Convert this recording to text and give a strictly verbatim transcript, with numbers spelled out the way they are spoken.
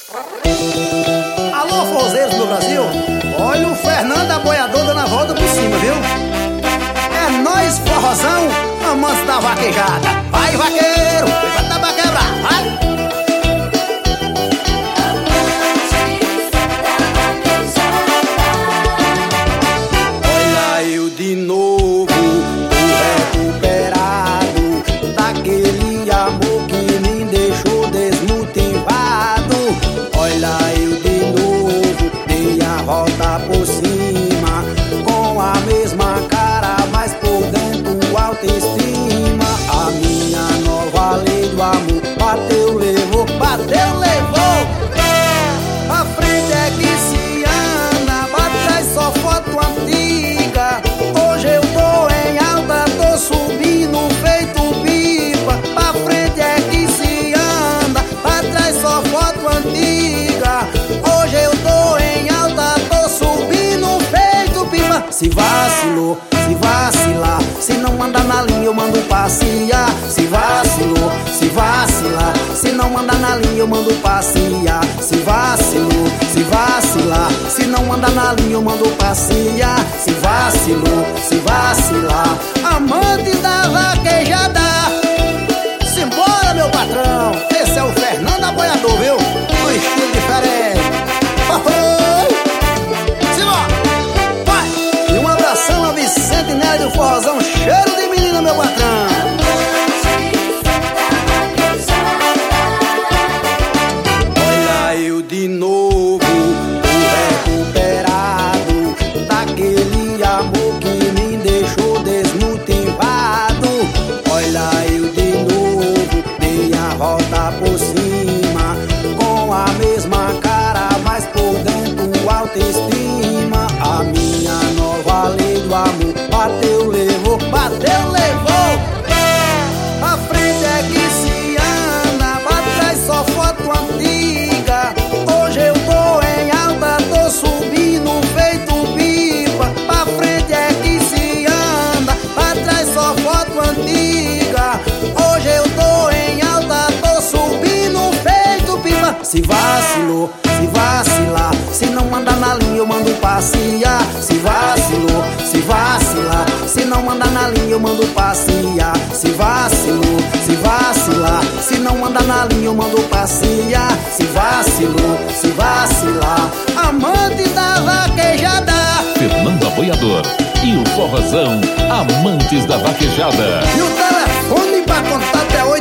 Alô, forrozeiros do Brasil. Olha o Fernando Aboiador dando a volta por cima, viu? É nós, forrozão, amantes da vaquejada. Vai, vaqueiro, vai pra quebrar, vai! De novo, tô recuperado daquele amor que me deixou desmotivado. Olha eu de novo, dei a volta por cima, com a mesma cara, mas por dentro autoestima. A minha nova lei do amor bateu, levou, bateu, levou. A frente é que se anda, pra trás só foto antiga. Hoje eu tô em alta, tô subindo feito pipa. Pra frente é que se anda, pra trás só foto antiga. Hoje eu tô em alta, tô subindo feito pipa. Se vacilou, se vacilar, se não andar na linha eu mando passear. Se vacilou, se vacilar, se não andar na linha eu mando passear. Se vacilou, se vacilar, se não andar na linha eu mando passear. Se vacilou, se vacilar, amante da vaquejada. Simbora, meu patrão, esse é o Fernando Aboiador, viu? Um estilo diferente. Oh, oh. Simbora, vai! E um abração a Vicente Nery do Forrozão, cheiro de menina, meu patrão. De novo, tô recuperado daquele amor que me deixou desmotivado. Olha eu de novo, dei a volta por cima, com a mesma cara, mas por dentro autoestima. A minha nova lei do amor bateu, levou, bateu, levou. A frente é que se anda, pra trás só foto antiga. Hoje eu tô em alta, tô subindo feito pipa. Pra frente é que se anda, pra trás só foto antiga. Hoje eu tô em alta, tô subindo feito pipa. Se vacilou, se vacilar, se não andar na linha eu mando passear. Se vacilou, se vacilar, se não andar na linha eu mando passear. Se vacilou, se vacilar, se não andar na linha eu mando passear. Se vacilou, se vacilar, amante da vaquejada. Fernando Aboiador e o Forrozão, amantes da vaquejada. E o telefone pra contato é oito